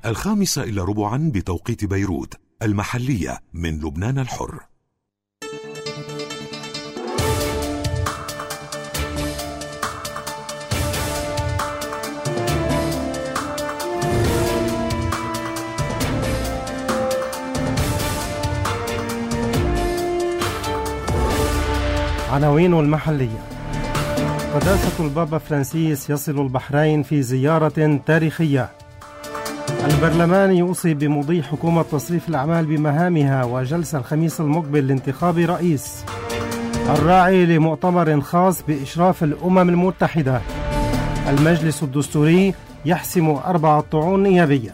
5:15 بتوقيت بيروت المحلية من لبنان الحر. عناوين المحلية. قداسة البابا فرانسيس يصل البحرين في زيارة تاريخية. البرلمان يوصي بمضي حكومة تصريف الأعمال بمهامها وجلسة الخميس المقبل لانتخاب رئيس. الراعي لمؤتمر خاص بإشراف الأمم المتحدة. المجلس الدستوري يحسم 4 طعون نيابية.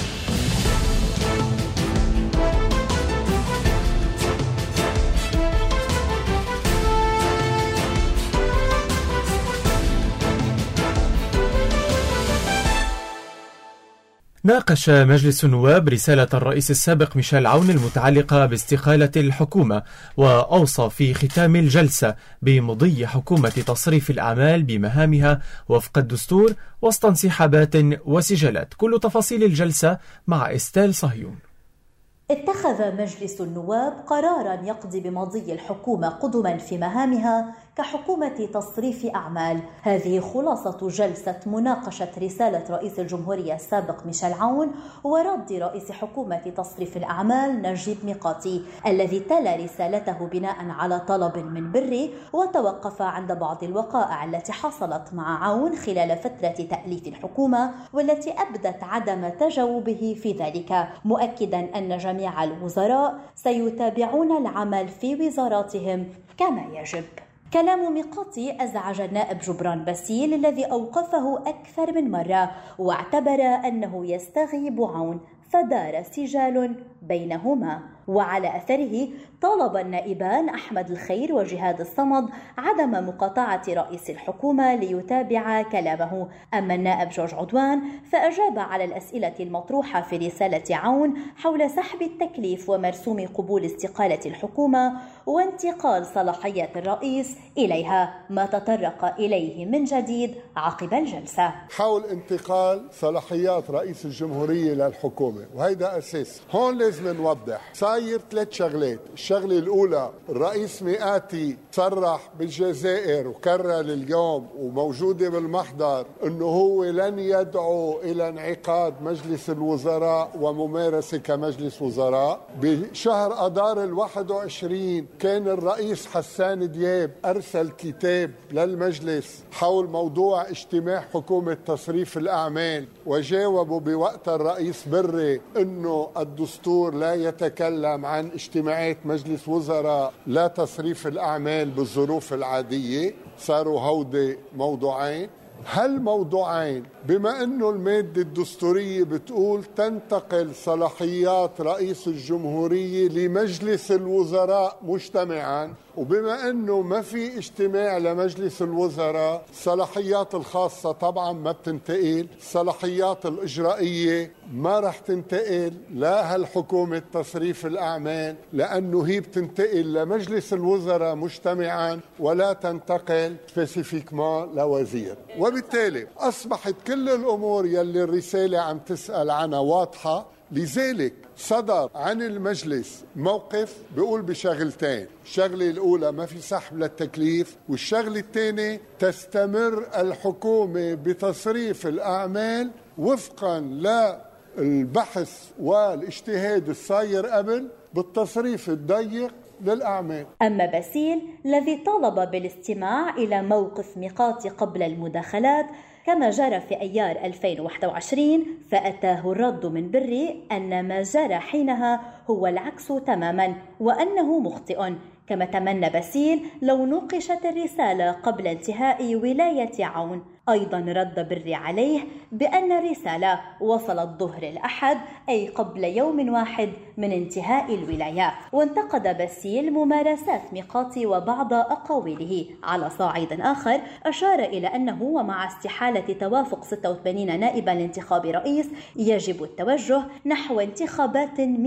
ناقش مجلس النواب رسالة الرئيس السابق ميشيل عون المتعلقة باستقالة الحكومة، وأوصى في ختام الجلسة بمضي حكومة تصريف الأعمال بمهامها وفق الدستور وسط انسحابات وسجالات. كل تفاصيل الجلسة مع إستيل صهيون. اتخذ مجلس النواب قراراً يقضي بمضي الحكومة قدماً في مهامها كحكومة تصريف أعمال. هذه خلاصة جلسة مناقشة رسالة رئيس الجمهورية السابق ميشيل عون ورد رئيس حكومة تصريف الأعمال نجيب ميقاتي، الذي تلا رسالته بناء على طلب من بري وتوقف عند بعض الوقائع التي حصلت مع عون خلال فترة تأليف الحكومة والتي أبدت عدم تجاوبه في ذلك، مؤكداً أن جميع الوزراء سيتابعون العمل في وزاراتهم كما يجب. كلام ميقاتي أزعج النائب جبران باسيل الذي أوقفه أكثر من مرة واعتبر أنه يستغيب عون، فدار سجال بينهما. وعلى أثره طالب النائبان أحمد الخير وجهاد الصمد عدم مقاطعة رئيس الحكومة ليتابع كلامه. أما النائب جورج عدوان فأجاب على الأسئلة المطروحة في رسالة عون حول سحب التكليف ومرسوم قبول استقالة الحكومة وانتقال صلاحيات الرئيس إليها، ما تطرق إليه من جديد عقب الجلسة. حول انتقال صلاحيات رئيس الجمهورية للحكومة، وهيدا أساس. هون لازم نوضح صاير 3 شغلات. الشغلة الأولى، الرئيس ميقاتي صرح بالجزائر وكرر اليوم وموجودة بالمحضر أنه هو لن يدعو إلى انعقاد مجلس الوزراء وممارسة كمجلس وزراء. بشهر أدار 21 كان الرئيس حسان دياب أرسل كتاب للمجلس حول موضوع اجتماع حكومة تصريف الأعمال، وجاوبوا بوقت الرئيس بري أنه الدستور لا يتكلم عن اجتماعات مجلس وزراء لا تصريف الأعمال بالظروف العادية. صاروا هودي موضوعين. هالموضوعين بما أنه المادة الدستورية بتقول تنتقل صلاحيات رئيس الجمهورية لمجلس الوزراء مجتمعا، وبما أنه ما في اجتماع لمجلس الوزراء، الصلاحيات الخاصة طبعا ما بتنتقل، الصلاحيات الإجرائية ما رح تنتقل لا هالحكومة تصريف الأعمال، لأنه هي بتنتقل لمجلس الوزراء مجتمعا ولا تنتقل سبيسيفيكمان لوزير. وبالتالي أصبحت كل الأمور يلي الرسالة عم تسأل عنها واضحة. لذلك صدر عن المجلس موقف بيقول بشغلتين. الشغلة الأولى ما في سحب للتكليف، والشغلة الثانية تستمر الحكومة بتصريف الأعمال وفقا للبحث والاجتهاد الصاير قبل بالتصريف الضيق للأعمال. أما باسيل الذي طالب بالاستماع إلى موقف ميقاتي قبل المداخلات كما جرى في أيار 2021، فأتاه الرد من بري أن ما جرى حينها هو العكس تماما وأنه مخطئ. كما تمنى باسيل لو نوقشت الرسالة قبل انتهاء ولاية عون. أيضا رد بري عليه بأن الرسالة وصلت ظهر الأحد، أي قبل يوم واحد من انتهاء الولاية. وانتقد باسيل ممارسات ميقاتي وبعض أقاويله. على صعيد آخر أشار إلى أنه ومع استحالة توافق 86 نائبا لانتخاب رئيس يجب التوجه نحو انتخابات من الشعب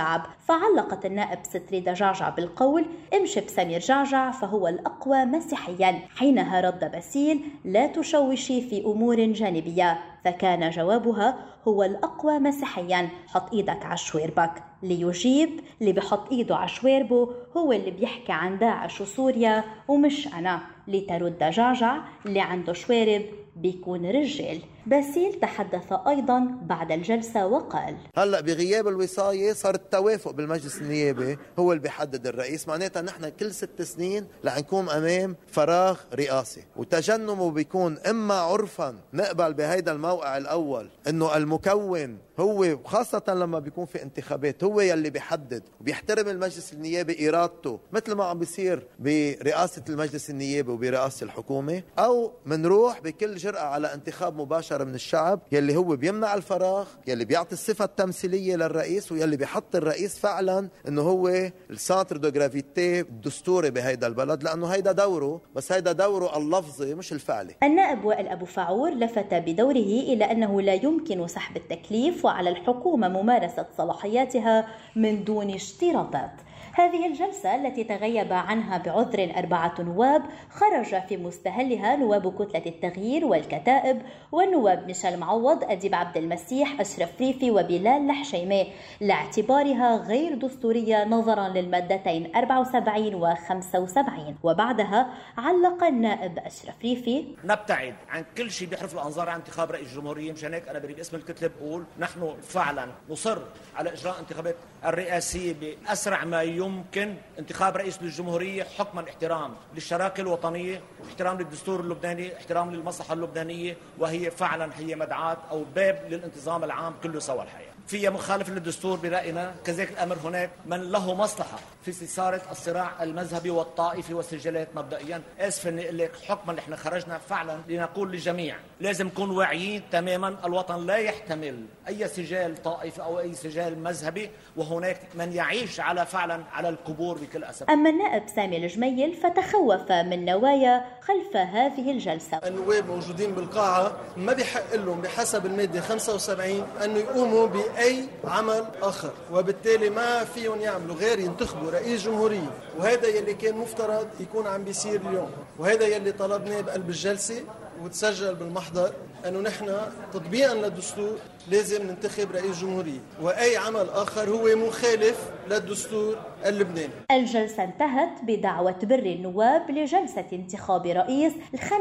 الشعب. فعلقت النائب ستريدة جعجع بالقول: امشي بسمير جعجع فهو الأقوى مسيحيا. حينها رد باسيل: لا تشوشي في أمور جانبية. فكان جوابها: هو الأقوى مسيحيا، حط إيدك على شويربك. ليجيب: اللي بحط إيده على شويربه هو اللي بيحكي عن داعش وسوريا ومش أنا. لترد جعجع: اللي عنده شويرب بيكون رجال. باسيل تحدث أيضا بعد الجلسة وقال: هلأ بغياب الوصاية صار التوافق بالمجلس النيابي هو اللي بيحدد الرئيس. معناتها نحن كل 6 سنين رح نكون أمام فراغ رئاسي، وتجنبه بيكون إما عرفا نقبل بهيدا الموقع الأول إنه المكون هو، خاصة لما بيكون في انتخابات، هو يلي بيحدد وبيحترم المجلس النيابي إرادته مثل ما عم بيصير برئاسة المجلس النيابي وبرئاسة الحكومة، أو منروح بكل جرأة على انتخاب مباشر من الشعب يلي هو بيمنع الفراغ، يلي بيعطي الصفة التمثيلية للرئيس، ويلي بيحط الرئيس فعلا إنه هو السانتر دو جرافيتي الدستوري بهيدا البلد، لأنه هيدا دوره، بس هيدا دوره اللفظي مش الفعلي. النائب وائل أبو فعور لفت بدوره إلى أنه لا يمكن سحب التكليف وعلى الحكومة ممارسة صلاحياتها من دون اشتراطات. هذه الجلسة التي تغيب عنها بعذر 4 نواب خرج في مستهلها نواب كتلة التغيير والكتائب والنواب ميشيل معوض، أديب عبد المسيح، أشرف ريفي وبلال لحشيمي، لاعتبارها غير دستورية نظرا للمادتين 74 و 75. وبعدها علق النائب أشرف ريفي: نبتعد عن كل شيء بيحرف الأنظار عن انتخاب رئيس الجمهورية. مشان هيك أنا بريد اسم الكتلة بقول نحن فعلا نصر على إجراء انتخابات الرئاسية بأسرع ما يمكن، انتخاب رئيس للجمهورية حكما احترام للشراكة الوطنية، احترام للدستور اللبناني، احترام للمصلحة اللبنانية، وهي فعلا هي مدعاة أو باب للانتظام العام كله سوا. الحياة فيها مخالفة للدستور برأينا، كذلك الأمر هناك من له مصلحة في استثارة الصراع المذهبي والطائفي والسجلات. مبدئيا آسف اني اقول لك حكما اللي احنا خرجنا فعلا لنقول للجميع لازم نكون واعيين تماما، الوطن لا يحتمل اي سجال طائفي او اي سجال مذهبي، وهناك من يعيش على فعلا على القبور بكل اسف. اما النائب سامي الجميل فتخوف من نوايا خلف هذه الجلسة. النواب موجودين بالقاعة ما بيحق لهم بحسب المادة 75 انه يقوموا بأي عمل آخر، وبالتالي ما فيهم يعملوا غير ينتخبوا رئيس جمهورية، وهذا يلي كان مفترض يكون عم بيصير اليوم، وهذا يلي طلبناه بقلب الجلسة وتسجل بالمحضر أنه نحن تطبيقا للدستور لازم ننتخب رئيس جمهورية، وأي عمل آخر هو مخالف للدستور اللبناني. الجلسة انتهت بدعوة بر النواب لجلسة انتخاب رئيس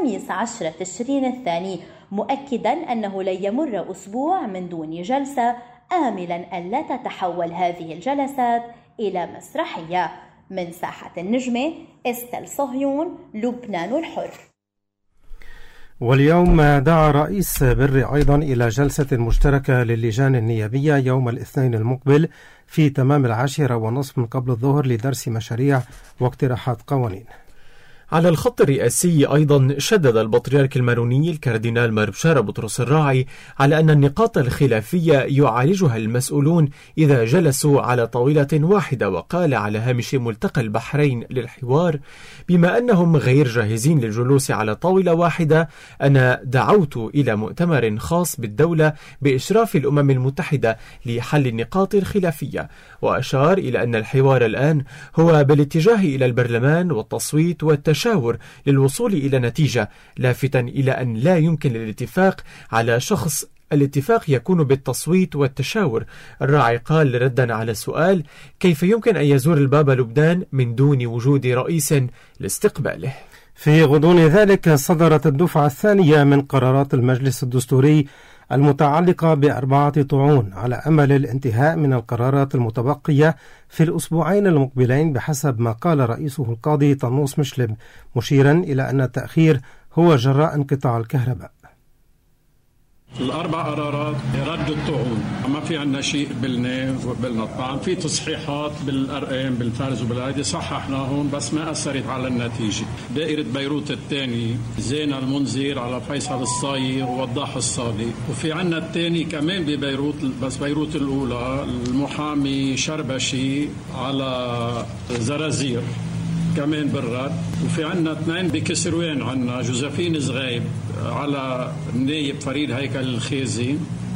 15 تشرين الثاني، مؤكدا أنه لن يمر أسبوع من دون جلسة، آملا أن لا تتحول هذه الجلسات إلى مسرحية. من ساحة النجمة، استل صهيون، لبنان الحر. واليوم دعا رئيس بر أيضا إلى جلسة مشتركة للجان النيابية يوم الاثنين المقبل في تمام 10:30 من قبل الظهر لدرس مشاريع واقتراحات قوانين. على الخط الرئاسي أيضا شدد البطريرك الماروني الكاردينال مربشار بطرس الراعي على أن النقاط الخلافية يعالجها المسؤولون إذا جلسوا على طاولة واحدة، وقال على هامش ملتقى البحرين للحوار: بما أنهم غير جاهزين للجلوس على طاولة واحدة، أنا دعوت إلى مؤتمر خاص بالدولة بإشراف الأمم المتحدة لحل النقاط الخلافية. وأشار إلى أن الحوار الآن هو بالاتجاه إلى البرلمان والتصويت والتشاور للوصول إلى نتيجة، لافتا إلى أن لا يمكن الاتفاق على شخص، الاتفاق يكون بالتصويت والتشاور. الراعي قال ردا على سؤال كيف يمكن أن يزور البابا لبنان من دون وجود رئيس لاستقباله. في غضون ذلك صدرت الدفعة الثانية من قرارات المجلس الدستوري المتعلقة ب4 طعون على أمل الانتهاء من القرارات المتبقية في الأسبوعين المقبلين بحسب ما قال رئيسه القاضي طنوس مشلب، مشيرا إلى أن التأخير هو جراء انقطاع الكهرباء. ال4 قرارات رد الطعون، ما في عنا شيء قبلنا طبعا في تصحيحات بالأرقام بالفرز وبالعادي صححناهم بس ما أثرت على النتيجة. دائرة بيروت الثاني زينة المنذر على فيصل الصايغ ووضاح الصادق، وفي عنا الثاني كمان ببيروت بس بيروت الأولى المحامي شربشي على زرازير كمان بالرد، وفي عنا 2 بكسروين، عنا جوزفين زغيب على النايب فريد هيكل الخيزي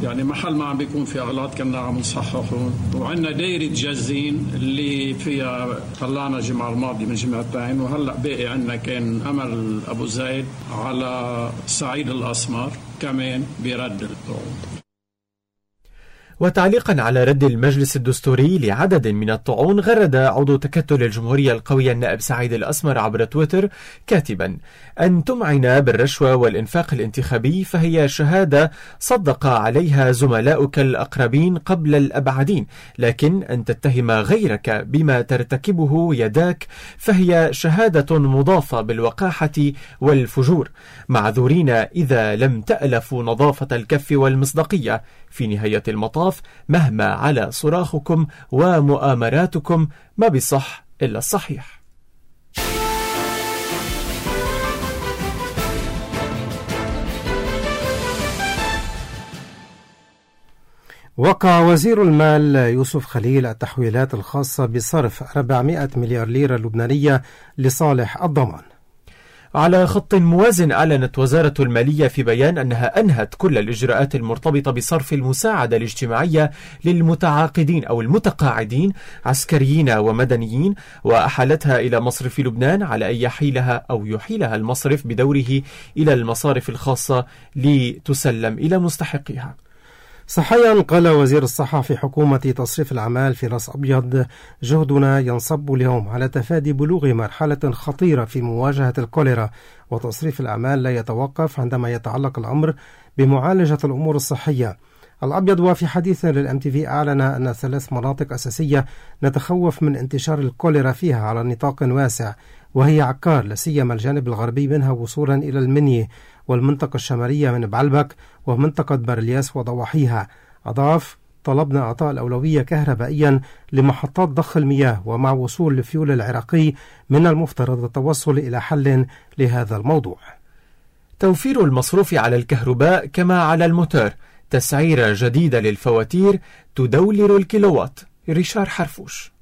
يعني محل ما عم بيكون في أغلاط كنا عم نصححون. وعندنا دايرة جزين اللي فيها طلعنا الجمعة الماضية من جمعتين، وهلأ باقي عندنا كان أمل أبو زيد على صعيد الأسمر كمان بيرد الطعون. وتعليقا على رد المجلس الدستوري لعدد من الطعون، غرد عضو تكتل الجمهورية القوية النائب سعيد الأسمر عبر تويتر كاتبا: أن تمعن بالرشوة والإنفاق الانتخابي فهي شهادة صدق عليها زملاؤك الأقربين قبل الأبعدين، لكن أن تتهم غيرك بما ترتكبه يداك فهي شهادة مضافة بالوقاحة والفجور. معذورين إذا لم تألفوا نظافة الكف والمصداقية. في نهاية المطاف مهما على صراخكم ومؤامراتكم ما بصح إلا الصحيح. وقع وزير المال يوسف خليل التحويلات الخاصة بصرف 400 مليار ليرة لبنانية لصالح الضمان. على خط موازن، أعلنت وزارة المالية في بيان أنها أنهت كل الإجراءات المرتبطة بصرف المساعدة الاجتماعية للمتعاقدين أو المتقاعدين عسكريين ومدنيين، وأحالتها إلى مصرف لبنان على أن يحيلها أو يحيلها المصرف بدوره إلى المصارف الخاصة لتسلم إلى مستحقيها. صحيا قال وزير الصحة في حكومة تصريف الأعمال في راس أبيض: جهدنا ينصب اليوم على تفادي بلوغ مرحلة خطيرة في مواجهة الكوليرا، وتصريف الأعمال لا يتوقف عندما يتعلق الأمر بمعالجة الأمور الصحية. الأبيض وفي حديث للMTV أعلن أن 3 مناطق أساسية نتخوف من انتشار الكوليرا فيها على نطاق واسع، وهي عكار لسيما الجانب الغربي منها وصولا إلى المنية، والمنطقة الشمالية من بعلبك، ومنطقة بارلياس وضواحيها. أضاف: طلبنا إعطاء الأولوية كهربائيا لمحطات ضخ المياه، ومع وصول الفيول العراقي من المفترض التوصل إلى حل لهذا الموضوع. توفير المصروف على الكهرباء كما على الموتور، تسعيرة جديدة للفواتير تدولر الكيلووات. ريشار حرفوش.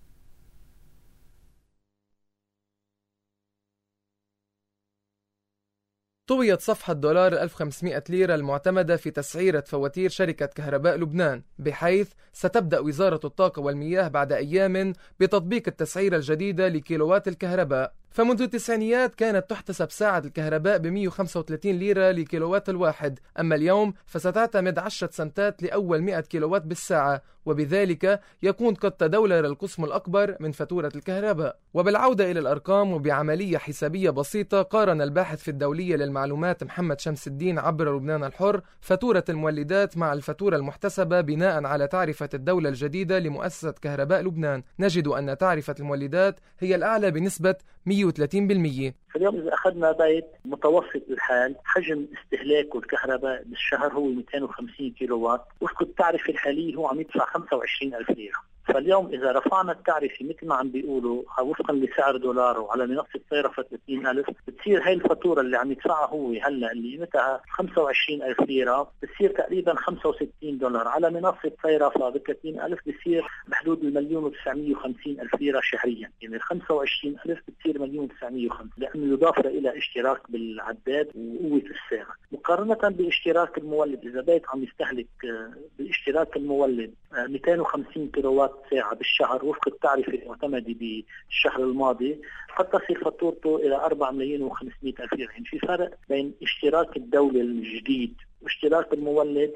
طويت صفحة دولار 1500 ليرة المعتمدة في تسعيرة فواتير شركة كهرباء لبنان، بحيث ستبدأ وزارة الطاقة والمياه بعد أيام بتطبيق التسعيرة الجديدة لكيلووات الكهرباء. فمنذ التسعينيات كانت تحتسب ساعة الكهرباء ب135 ليرة لكيلووات الواحد، أما اليوم فستعتمد 10 سنتات لأول 100 كيلووات بالساعة، وبذلك يكون قد تدولر القسم الأكبر من فاتورة الكهرباء. وبالعودة إلى الأرقام وبعملية حسابية بسيطة، قارن الباحث في الدولية للمعلومات محمد شمس الدين عبر لبنان الحر فاتورة المولدات مع الفاتورة المحتسبة بناء على تعرفة الدولة الجديدة لمؤسسة كهرباء لبنان. نجد أن تعرفة المولدات هي الأعلى بنسبة 130%. اليوم إذا أخذنا بيت متوسط الحال حجم استهلاكه الكهرباء بالشهر هو 250 كيلو وات، وفق التعرفة الحالية هو عم يدفع 25,000 ليرة. فاليوم إذا رفعنا التعرفة مثل ما عم بيقولوا وفقا لسعر دولار وعلى منصة صيرفة 30,000، بتصير هاي الفاتورة اللي عم يدفعها هو هلا اللي قيمتها 25,000 ليرة بتصير تقريبا $65. على منصة صيرفة ب 30,000 بتصير بحدود 1,950,000 ليرة شهريا. يعني 25,000 بتصير 1,950,000 لأنه يضاف إلى اشتراك بالعداد وقوة الساعة، مقارنة باشتراك المولد. إذا بيت عم يستهلك باشتراك المولد 250 كيلووات ساعة بالشهر وفق التعرفة المعتمدة بالشهر الماضي، قد تصل فاتورته إلى 4,500,000 ليرة. يعني في فرق بين اشتراك الدولة الجديد واشتراك المولد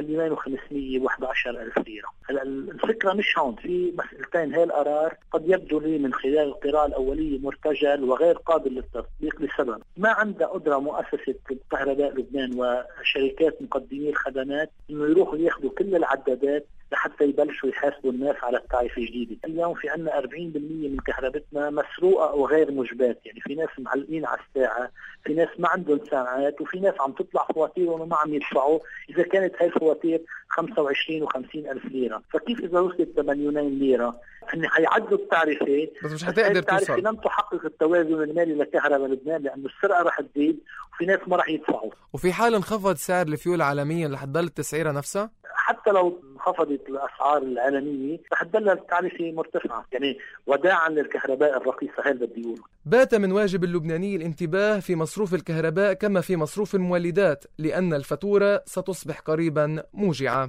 1,511,000 ليرة. الفكرة مش هون، في مسألتين. هاي القرار قد يبدو لي من خلال القراءة الأولية مرتجل وغير قابل للتطبيق لسبب ما عندها قدرة مؤسسة كهرباء لبنان وشركات مقدمي الخدمات إنه يروحوا ياخذوا كل العدادات لحتى يبلشوا يحاسبوا الناس على التعرفة الجديدة. اليوم في عنا 40% من كهربتنا مسروقة أو غير مجبات، يعني في ناس معلقين على الساعة، في ناس ما عندهم ساعات، وفي ناس عم تطلع فواتيرهم وما عم يدفعوا إذا كانت هاي الفواتير 25 و50,000 ليرة. فكيف إذا وصلت 8 ليرة إن حيعدوا التعرفة بس مش حتقدر توصل؟ لم تحقق التوازن المالي لكهرباء لبنان، لأنه السرقة رح تزيد وفي ناس ما رح يدفعوا. وفي حال انخفض سعر الفيول عالميا رح تضل التسعيرة نفسها؟ حتى لو انخفضت الأسعار العالمية رح تضل التعرفة مرتفعة، يعني وداعا للكهرباء الرخيصة. هذا بيقول بات من واجب اللبناني الانتباه في مصروف الكهرباء كما في مصروف المولدات، لأن الفاتورة ستصبح قريبا موجعة.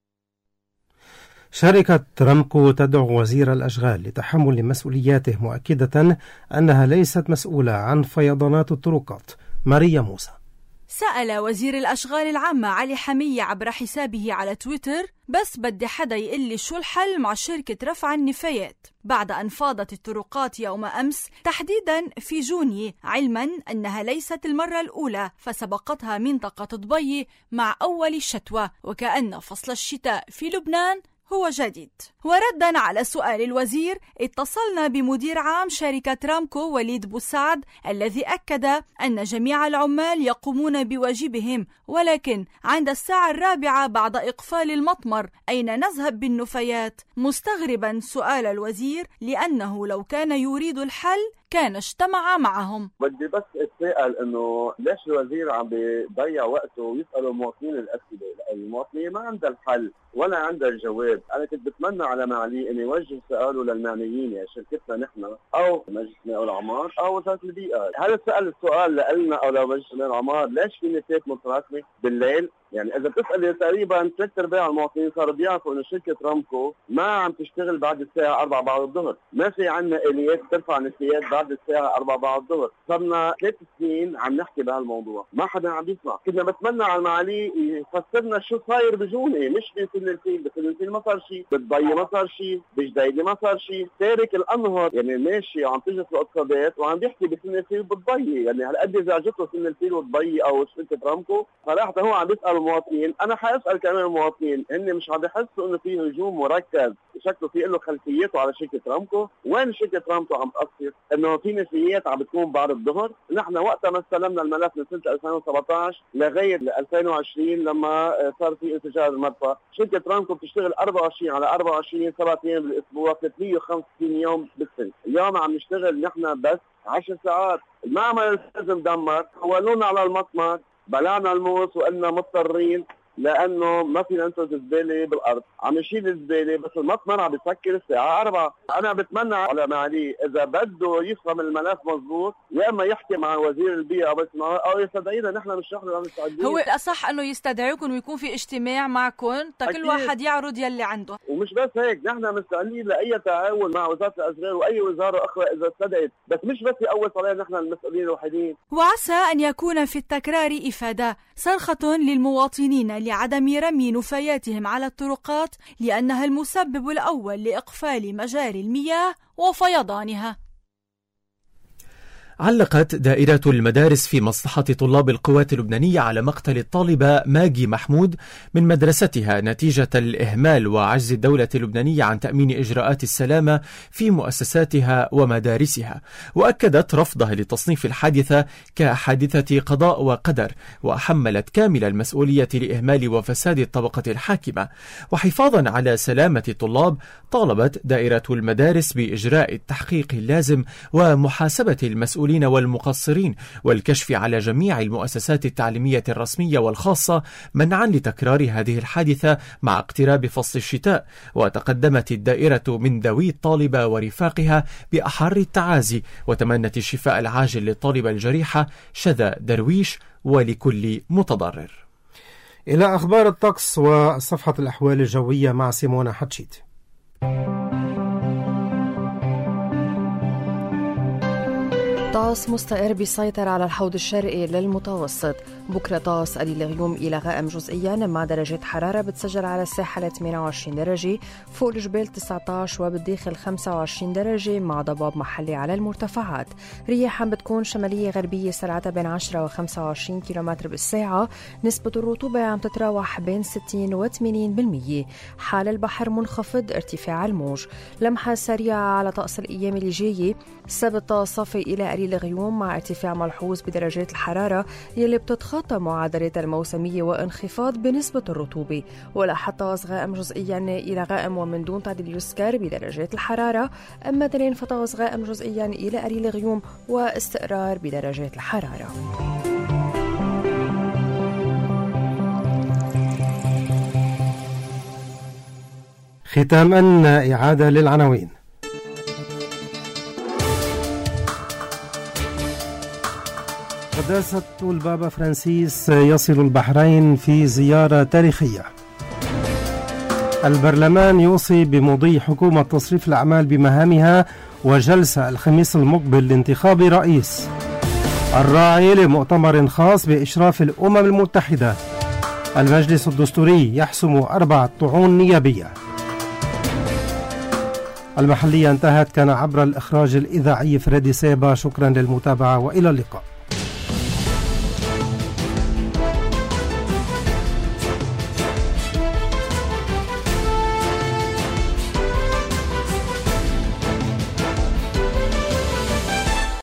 شركة رامكو تدعو وزير الأشغال لتحمل مسؤولياته، مؤكدة أنها ليست مسؤولة عن فيضانات الطرقات. ماريا موسى. سأل وزير الأشغال العامة علي حمية عبر حسابه على تويتر: بس بدي حدا يقول لي شو الحل مع شركة رفع النفايات بعد أن فاضت الطرقات يوم أمس تحديدا في جوني، علما أنها ليست المرة الأولى، فسبقتها منطقة ضبي مع أول الشتوى، وكأن فصل الشتاء في لبنان هو جديد. وردا على سؤال الوزير اتصلنا بمدير عام شركة رامكو وليد بوسعد، الذي أكد أن جميع العمال يقومون بواجبهم، ولكن عند الساعة 4 بعد إقفال المطمر أين نذهب بالنفايات؟ مستغربا سؤال الوزير لأنه لو كان يريد الحل كان اجتمع معهم. بدي بس اتساءل انه ليش الوزير عم بيضيع وقته ويسأل المواطنين الأسئلة؟ المواطنين ما عندها الحل ولا عندها الجواب. انا كنت بتمنى على معالي ان يوجه سؤاله للمعنيين، يعني شركتنا نحن او مجلس مئة العمار او وزارة البيئة. هل سأل السؤال لنا او لمجلس مئة العمار ليش في نفايات متراكمة بالليل؟ يعني إذا بتسأل تقريبا 3/4 المواطنين صاروا بيعرفوا إنه شركة رامكو ما عم تشتغل بعد الساعة 4 بعد الظهر، ما في عنا آليات ترفع نفايات بعد الساعة 4 بعد الظهر. صرنا 3 سنين عم نحكي بهالموضوع، ما حدا عم يسمع. كنا بتمنى على المعالي يفسرنا شو صاير بجوني، مش بسن الفيل، بسن الفيل ما صار شيء، بالضي ما صار شيء، بجديدة ما صار شيء، تارك الأنهر يعني ماشي عم تجلس الاقتصادات وعم بيحكي بسن الفيل وبالضي، يعني هالقد زعجته سن الفيل والضي أو شركة رامكو. صراحة هو عم بيسأل المواطنين، انا حاسال كمان المواطنين هن مش عم يحسوا انه في هجوم مركز شكله في له خلفياته على شركه رامكو. وين شركه رامكو عم تقصر؟ انه في نفايات عم بتكون بعد الظهر. نحن وقتها ما استلمنا الملف من سنه 2017 لغايه 2020 لما صار في انفجار المرفأ. شركه رامكو بتشتغل 24 على 24 7 ايام بالاسبوع 365 يوم بالسنه. اليوم عم نشتغل نحن بس 10 ساعات. المعمل لازم دمر، حولونا على المطمر، بلعنا الموس وقلنا مضطرين لانه ما فينا ننتج الزباله بالارض، عم نشيل الزباله بس المطمر عم بيسكر الساعه 4. انا بتمنى على معالي اذا بده يفهم الملف مضبوط يا اما يحكي مع وزير البيئه او يستدعينا نحن مش نحن مستعدين. هو الاصح انه يستدعيكم ويكون في اجتماع معكم كل واحد يعرض يلي عنده. ومش بس هيك، نحن مستعدين لاي تعاون مع وزاره الاشغال واي وزاره اخرى اذا استدعت، بس مش بس اول صلاة نحن المسؤولين الوحيدين. وعسى ان يكون في التكرار افاده، صرخه للمواطنين لعدم رمي نفاياتهم على الطرقات لأنها المسبب الأول لإقفال مجاري المياه وفيضانها. علقت دائرة المدارس في مصلحة طلاب القوات اللبنانية على مقتل الطالبة ماجي محمود من مدرستها نتيجة الإهمال وعجز الدولة اللبنانية عن تأمين إجراءات السلامة في مؤسساتها ومدارسها، وأكدت رفضها لتصنيف الحادثة كحادثة قضاء وقدر، وحملت كامل المسؤولية لإهمال وفساد الطبقة الحاكمة. وحفاظا على سلامة الطلاب طالبت دائرة المدارس بإجراء التحقيق اللازم ومحاسبة المسؤولين والمقصرين والكشف على جميع المؤسسات التعليمية الرسمية والخاصة منعا لتكرار هذه الحادثة مع اقتراب فصل الشتاء. وتقدمت الدائرة من ذوي الطالبة ورفاقها بأحر التعازي وتمنت الشفاء العاجل للطالبة الجريحة شذا درويش ولكل متضرر. إلى أخبار الطقس وصفحة الأحوال الجوية مع سيمونا حتشيت. طقس مستقر بيسيطر على الحوض الشرقي للمتوسط. بكرة طقس قليل غيوم إلى غائم جزئيا مع درجات حرارة بتسجل على الساحل 28 درجة، فوق الجبال 19 وبالداخل 25 درجة مع ضباب محلي على المرتفعات. رياح بتكون شمالية غربية سرعتها بين 10 و 25 كيلومتر بالساعة. نسبة الرطوبة عم تتراوح بين 60 و 80%. حال البحر منخفض، ارتفاع الموج. لمحة سريعة على طقس الأيام اللي جاية. السبت صافي إلى قليل غيوم مع ارتفاع ملحوظ بدرجات الحرارة يلي بتتخطى معدلات الموسمية وانخفاض بنسبة الرطوبة. ولاحظ طقس غائم جزئيا إلى غائم ومن دون تعديل يسكر بدرجات الحرارة. أما تنين فطقس غائم جزئيا إلى قليل غيوم واستقرار بدرجات الحرارة. ختاما إعادة للعناوين. قداسة البابا فرانسيس يصل البحرين في زيارة تاريخية. البرلمان يوصي بمضي حكومة تصريف الأعمال بمهامها وجلسة الخميس المقبل لانتخاب رئيس. الراعي لمؤتمر خاص بإشراف الأمم المتحدة. المجلس الدستوري يحسم 4 طعون نيابية. المحلية انتهت، كان عبر الإخراج الإذاعي فريدي سيبا. شكرا للمتابعة وإلى اللقاء.